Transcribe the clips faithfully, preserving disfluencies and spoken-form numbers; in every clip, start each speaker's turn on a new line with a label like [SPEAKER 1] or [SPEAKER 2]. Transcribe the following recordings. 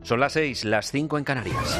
[SPEAKER 1] Son las seis, las cinco en Canarias.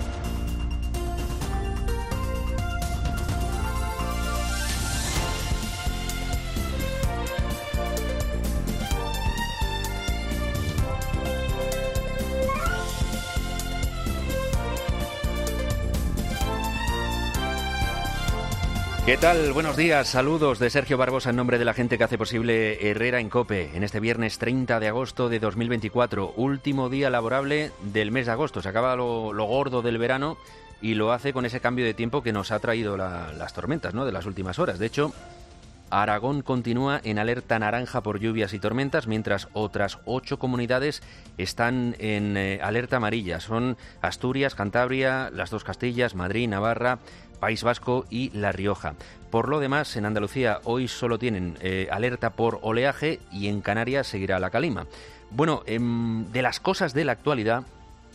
[SPEAKER 1] ¿Qué tal? Buenos días, saludos de Sergio Barbosa en nombre de la gente que hace posible Herrera en COPE en este viernes treinta de agosto de dos mil veinticuatro, último día laborable del mes de agosto. Se acaba lo, lo gordo del verano y lo hace con ese cambio de tiempo que nos ha traído la, las tormentas, ¿no?, de las últimas horas. De hecho, Aragón continúa en alerta naranja por lluvias y tormentas, mientras otras ocho comunidades están en eh, alerta amarilla. Son Asturias, Cantabria, las dos Castillas, Madrid, Navarra, País Vasco y La Rioja. Por lo demás, en Andalucía hoy solo tienen eh, alerta por oleaje y en Canarias seguirá la calima. Bueno, eh, de las cosas de la actualidad,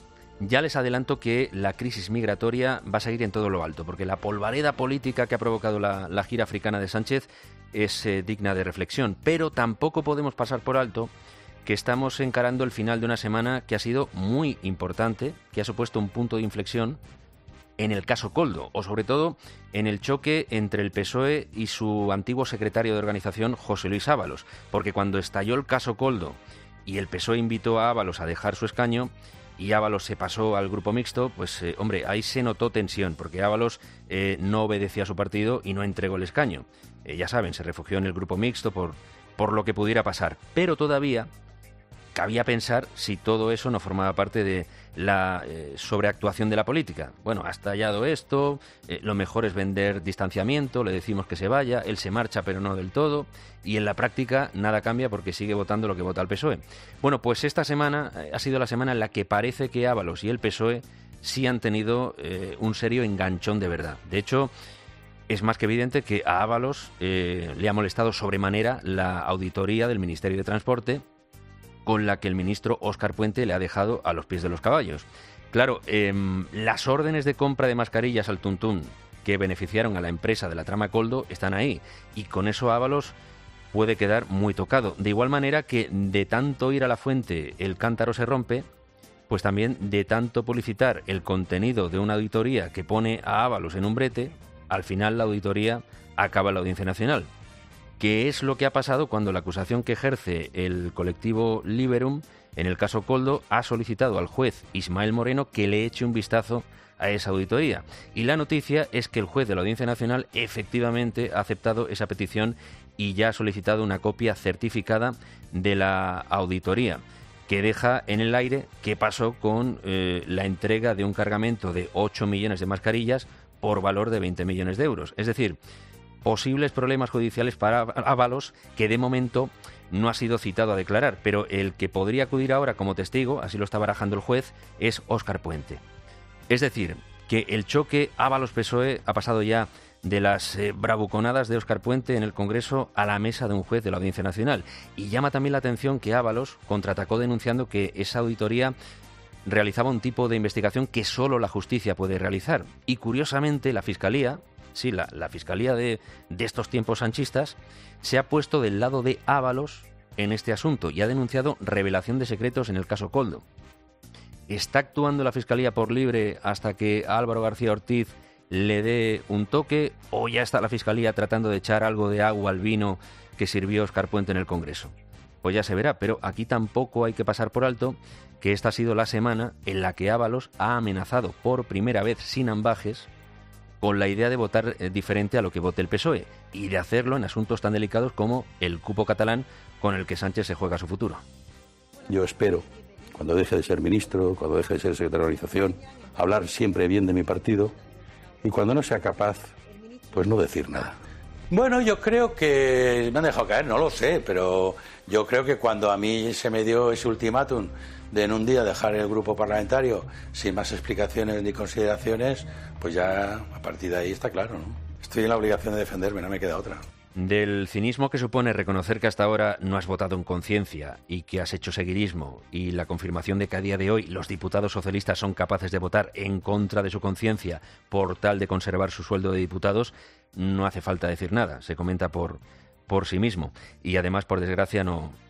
[SPEAKER 1] ya les adelanto que la crisis migratoria va a seguir en todo lo alto, porque la polvareda política que ha provocado la, la gira africana de Sánchez es eh, digna de reflexión. Pero tampoco podemos pasar por alto que estamos encarando el final de una semana que ha sido muy importante, que ha supuesto un punto de inflexión en el caso Koldo, o sobre todo en el choque entre el P S O E y su antiguo secretario de organización, José Luis Ábalos, porque cuando estalló el caso Koldo y el P S O E invitó a Ábalos a dejar su escaño y Ábalos se pasó al grupo mixto, pues eh, hombre, ahí se notó tensión, porque Ábalos eh, no obedecía a su partido y no entregó el escaño. Eh, ya saben, se refugió en el grupo mixto por, por lo que pudiera pasar, pero todavía cabía pensar si todo eso no formaba parte de la eh, sobreactuación de la política. Bueno, ha estallado esto, eh, lo mejor es vender distanciamiento, le decimos que se vaya, él se marcha pero no del todo, y en la práctica nada cambia porque sigue votando lo que vota el P S O E. Bueno, pues esta semana eh, ha sido la semana en la que parece que Ábalos y el P S O E sí han tenido eh, un serio enganchón de verdad. De hecho, es más que evidente que a Ábalos eh, le ha molestado sobremanera la auditoría del Ministerio de Transporte, con la que el ministro Óscar Puente le ha dejado a los pies de los caballos. Claro, eh, las órdenes de compra de mascarillas al tuntún que beneficiaron a la empresa de la trama Koldo están ahí, y con eso Ábalos puede quedar muy tocado. De igual manera que de tanto ir a la fuente el cántaro se rompe, pues también de tanto publicitar el contenido de una auditoría que pone a Ábalos en un brete, al final la auditoría acaba en la Audiencia Nacional. ¿Qué es lo que ha pasado cuando la acusación que ejerce el colectivo Liberum en el caso Koldo ha solicitado al juez Ismael Moreno que le eche un vistazo a esa auditoría? Y la noticia es que el juez de la Audiencia Nacional efectivamente ha aceptado esa petición y ya ha solicitado una copia certificada de la auditoría, que deja en el aire qué pasó con eh, la entrega de un cargamento de ocho millones de mascarillas por valor de veinte millones de euros. Es decir, posibles problemas judiciales para Ábalos, que de momento no ha sido citado a declarar, pero el que podría acudir ahora como testigo, así lo está barajando el juez, es Óscar Puente. Es decir, que el choque Ábalos-P S O E ha pasado ya de las eh, bravuconadas de Óscar Puente en el Congreso a la mesa de un juez de la Audiencia Nacional. Y llama también la atención que Ábalos contraatacó denunciando que esa auditoría realizaba un tipo de investigación que solo la justicia puede realizar. Y curiosamente la Fiscalía, sí, la, la Fiscalía de, de estos tiempos sanchistas, se ha puesto del lado de Ábalos en este asunto y ha denunciado revelación de secretos en el caso Koldo. ¿Está actuando la Fiscalía por libre hasta que a Álvaro García Ortiz le dé un toque, o ya está la Fiscalía tratando de echar algo de agua al vino que sirvió Óscar Puente en el Congreso? Pues ya se verá, pero aquí tampoco hay que pasar por alto que esta ha sido la semana en la que Ábalos ha amenazado por primera vez sin ambajes con la idea de votar eh, diferente a lo que vote el P S O E y de hacerlo en asuntos tan delicados como el cupo catalán con el que Sánchez se juega su futuro.
[SPEAKER 2] Yo espero, cuando deje de ser ministro, cuando deje de ser secretario de organización, hablar siempre bien de mi partido, y cuando no sea capaz, pues no decir nada.
[SPEAKER 3] Bueno, yo creo que me han dejado caer, no lo sé, pero yo creo que cuando a mí se me dio ese ultimátum de en un día dejar el grupo parlamentario sin más explicaciones ni consideraciones, pues ya a partir de ahí está claro, ¿no? Estoy en la obligación de defenderme, no me queda otra.
[SPEAKER 1] Del cinismo que supone reconocer que hasta ahora no has votado en conciencia y que has hecho seguidismo, y la confirmación de que a día de hoy los diputados socialistas son capaces de votar en contra de su conciencia por tal de conservar su sueldo de diputados, no hace falta decir nada, se comenta por, por sí mismo. Y además, por desgracia, no,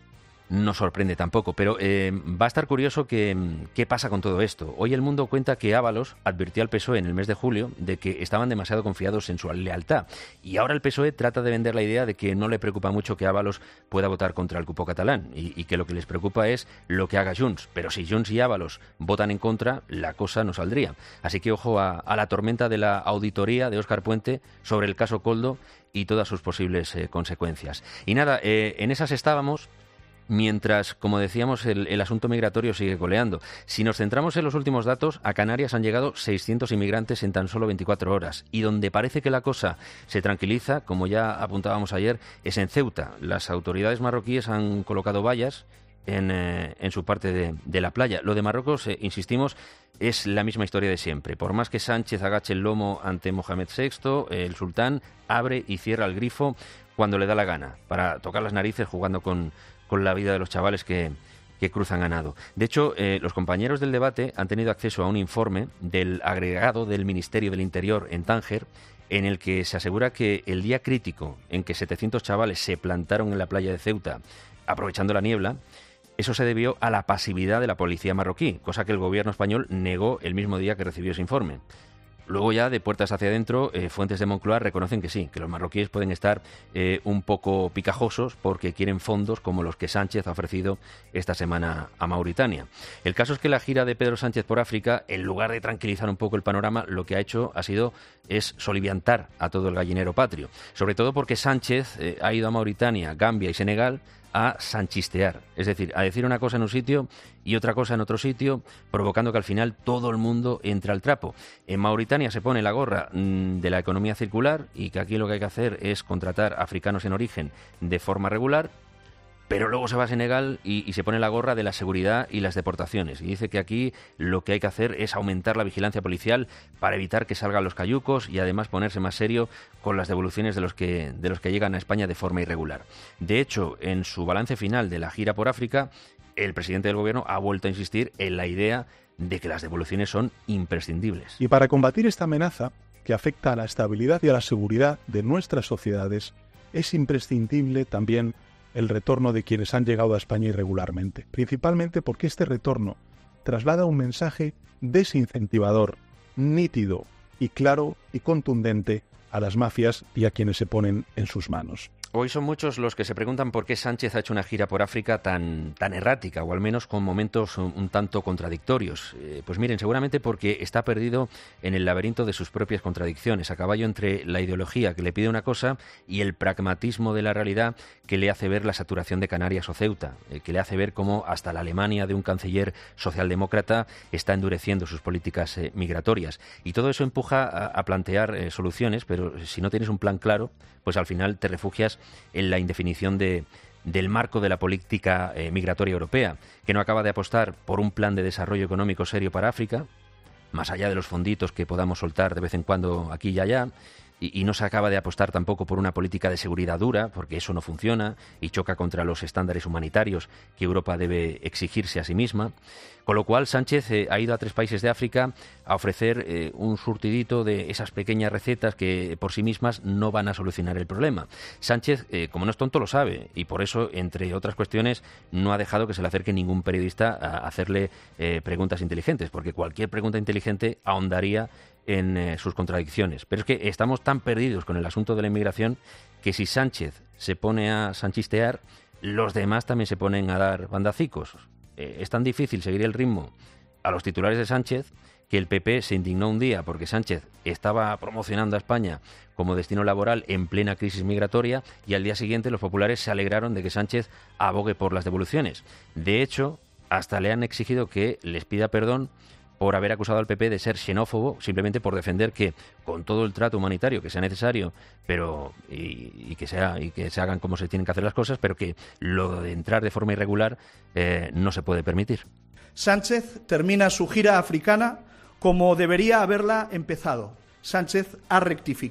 [SPEAKER 1] no sorprende tampoco, pero eh, va a estar curioso que, qué pasa con todo esto. Hoy El Mundo cuenta que Ábalos advirtió al P S O E en el mes de julio de que estaban demasiado confiados en su lealtad, y ahora el P S O E trata de vender la idea de que no le preocupa mucho que Ábalos pueda votar contra el cupo catalán y, y que lo que les preocupa es lo que haga Junts, pero si Junts y Ábalos votan en contra, la cosa no saldría. Así que ojo a, a la tormenta de la auditoría de Óscar Puente sobre el caso Koldo y todas sus posibles eh, consecuencias. Y nada, eh, en esas estábamos. Mientras, como decíamos, el, el asunto migratorio sigue coleando. Si nos centramos en los últimos datos, a Canarias han llegado seiscientos inmigrantes en tan solo veinticuatro horas. Y donde parece que la cosa se tranquiliza, como ya apuntábamos ayer, es en Ceuta. Las autoridades marroquíes han colocado vallas en, eh, en su parte de, de la playa. Lo de Marruecos, eh, insistimos, es la misma historia de siempre. Por más que Sánchez agache el lomo ante Mohamed sexto, el sultán abre y cierra el grifo cuando le da la gana, para tocar las narices jugando con... con la vida de los chavales que, que cruzan a nado. De hecho, eh, los compañeros del debate han tenido acceso a un informe del agregado del Ministerio del Interior en Tánger, en el que se asegura que el día crítico en que setecientos chavales se plantaron en la playa de Ceuta, aprovechando la niebla, eso se debió a la pasividad de la policía marroquí, cosa que el gobierno español negó el mismo día que recibió ese informe. Luego ya, de puertas hacia adentro, eh, fuentes de Moncloa reconocen que sí, que los marroquíes pueden estar eh, un poco picajosos porque quieren fondos como los que Sánchez ha ofrecido esta semana a Mauritania. El caso es que la gira de Pedro Sánchez por África, en lugar de tranquilizar un poco el panorama, lo que ha hecho ha sido es soliviantar a todo el gallinero patrio. Sobre todo porque Sánchez eh, ha ido a Mauritania, Gambia y Senegal a sanchistear, es decir, a decir una cosa en un sitio y otra cosa en otro sitio, provocando que al final todo el mundo entre al trapo. En Mauritania se pone la gorra mmm, de la economía circular y que aquí lo que hay que hacer es contratar africanos en origen de forma regular, pero luego se va a Senegal y, y se pone la gorra de la seguridad y las deportaciones. Y dice que aquí lo que hay que hacer es aumentar la vigilancia policial para evitar que salgan los cayucos y además ponerse más serio con las devoluciones de los que, de los que llegan a España de forma irregular. De hecho, en su balance final de la gira por África, el presidente del gobierno ha vuelto a insistir en la idea de que las devoluciones son imprescindibles.
[SPEAKER 4] Y para combatir esta amenaza, que afecta a la estabilidad y a la seguridad de nuestras sociedades, es imprescindible también el retorno de quienes han llegado a España irregularmente, principalmente porque este retorno traslada un mensaje desincentivador, nítido y claro y contundente a las mafias y a quienes se ponen en sus manos.
[SPEAKER 1] Hoy son muchos los que se preguntan por qué Sánchez ha hecho una gira por África tan, tan errática, o al menos con momentos un, un tanto contradictorios. Eh, pues miren, seguramente porque está perdido en el laberinto de sus propias contradicciones, a caballo entre la ideología que le pide una cosa y el pragmatismo de la realidad que le hace ver la saturación de Canarias o Ceuta, eh, que le hace ver cómo hasta la Alemania de un canciller socialdemócrata está endureciendo sus políticas eh, migratorias. Y todo eso empuja a, a plantear eh, soluciones, pero si no tienes un plan claro, pues al final te refugias en la indefinición de, del marco de la política eh, migratoria europea, que no acaba de apostar por un plan de desarrollo económico serio para África, más allá de los fonditos que podamos soltar de vez en cuando aquí y allá, y, y no se acaba de apostar tampoco por una política de seguridad dura, porque eso no funciona y choca contra los estándares humanitarios que Europa debe exigirse a sí misma. Con lo cual, Sánchez eh, ha ido a tres países de África a ofrecer eh, un surtidito de esas pequeñas recetas que por sí mismas no van a solucionar el problema. Sánchez, eh, como no es tonto, lo sabe y por eso, entre otras cuestiones, no ha dejado que se le acerque ningún periodista a hacerle eh, preguntas inteligentes, porque cualquier pregunta inteligente ahondaría en eh, sus contradicciones. Pero es que estamos tan perdidos con el asunto de la inmigración que si Sánchez se pone a sanchistear, los demás también se ponen a dar bandacicos. Es tan difícil seguir el ritmo a los titulares de Sánchez que el P P se indignó un día porque Sánchez estaba promocionando a España como destino laboral en plena crisis migratoria y al día siguiente los populares se alegraron de que Sánchez abogue por las devoluciones. De hecho, hasta le han exigido que les pida perdón por haber acusado al P P de ser xenófobo, simplemente por defender que, con todo el trato humanitario que sea necesario, pero y, y que sea y que se hagan como se tienen que hacer las cosas, pero que lo de entrar de forma irregular eh, no se puede permitir.
[SPEAKER 5] Sánchez termina su gira africana como debería haberla empezado. Sánchez ha rectificado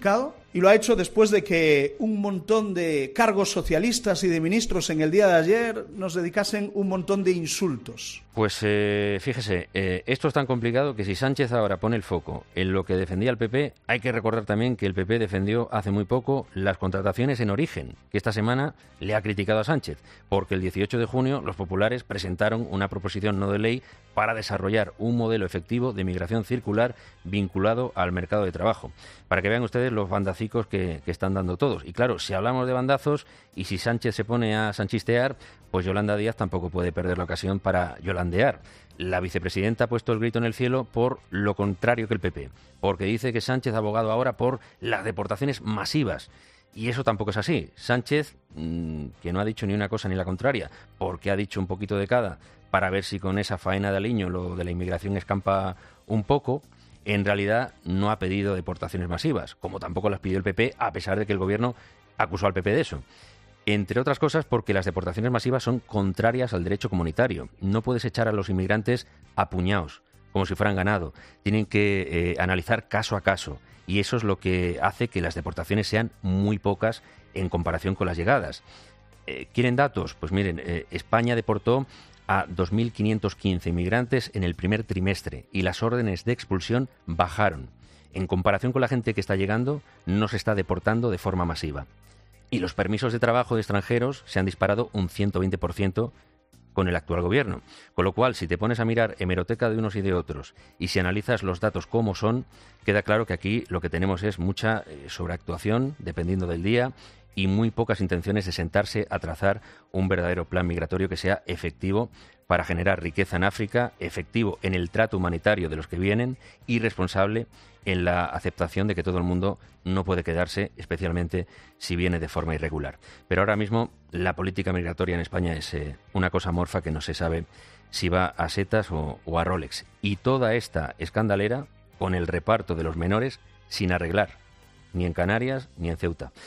[SPEAKER 5] Y lo ha hecho después de que un montón de cargos socialistas y de ministros en el día de ayer nos dedicasen un montón de insultos.
[SPEAKER 1] Pues eh, fíjese, eh, esto es tan complicado que si Sánchez ahora pone el foco en lo que defendía el P P, hay que recordar también que el P P defendió hace muy poco las contrataciones en origen, que esta semana le ha criticado a Sánchez, porque el dieciocho de junio los populares presentaron una proposición no de ley para desarrollar un modelo efectivo de migración circular vinculado al mercado de trabajo. Para que vean ustedes los bandacicos que, que están dando todos. Y claro, si hablamos de bandazos y si Sánchez se pone a sanchistear, pues Yolanda Díaz tampoco puede perder la ocasión para yolandear. La vicepresidenta ha puesto el grito en el cielo por lo contrario que el P P, porque dice que Sánchez ha abogado ahora por las deportaciones masivas. Y eso tampoco es así. Sánchez, mmm, que no ha dicho ni una cosa ni la contraria, porque ha dicho un poquito de cada, para ver si con esa faena de aliño lo de la inmigración escampa un poco, en realidad no ha pedido deportaciones masivas, como tampoco las pidió el P P, a pesar de que el gobierno acusó al P P de eso. Entre otras cosas porque las deportaciones masivas son contrarias al derecho comunitario. No puedes echar a los inmigrantes a puñados, como si fueran ganado. Tienen que eh, analizar caso a caso. Y eso es lo que hace que las deportaciones sean muy pocas en comparación con las llegadas. Eh, ¿Quieren datos? Pues miren, eh, España deportó a dos mil quinientos quince inmigrantes en el primer trimestre y las órdenes de expulsión bajaron. En comparación con la gente que está llegando, no se está deportando de forma masiva. Y los permisos de trabajo de extranjeros se han disparado un ciento veinte por ciento con el actual gobierno. Con lo cual, si te pones a mirar hemeroteca de unos y de otros y si analizas los datos como son, queda claro que aquí lo que tenemos es mucha eh, sobreactuación, dependiendo del día, y muy pocas intenciones de sentarse a trazar un verdadero plan migratorio que sea efectivo para generar riqueza en África, efectivo en el trato humanitario de los que vienen y responsable en la aceptación de que todo el mundo no puede quedarse, especialmente si viene de forma irregular. Pero ahora mismo la política migratoria en España es eh, una cosa amorfa que no se sabe si va a setas o, o a Rolex. Y toda esta escandalera con el reparto de los menores sin arreglar, ni en Canarias ni en Ceuta.